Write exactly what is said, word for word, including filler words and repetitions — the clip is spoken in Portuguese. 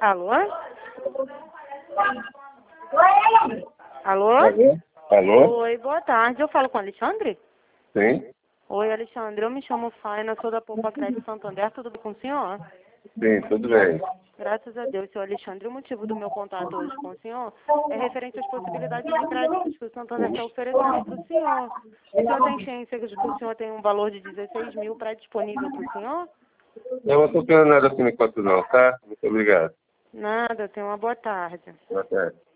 Alô? Alô? Alô? Alô? Oi, boa tarde. Eu falo com o Alexandre? Sim? Oi, Alexandre. Eu me chamo Faina, sou da Poupa Crédito Santander. Tudo bem com o senhor? Sim, tudo bem. Graças a Deus, senhor Alexandre. O motivo do meu contato hoje com o senhor é referente às possibilidades de créditos que o Santander está oferecendo para o senhor. O senhor tem ciência de que o senhor tem um valor de dezesseis mil pré-disponível para o senhor? Eu não estou querendo nada assim enquanto não, tá? Muito obrigado. Nada, tenha uma boa tarde. Boa tarde.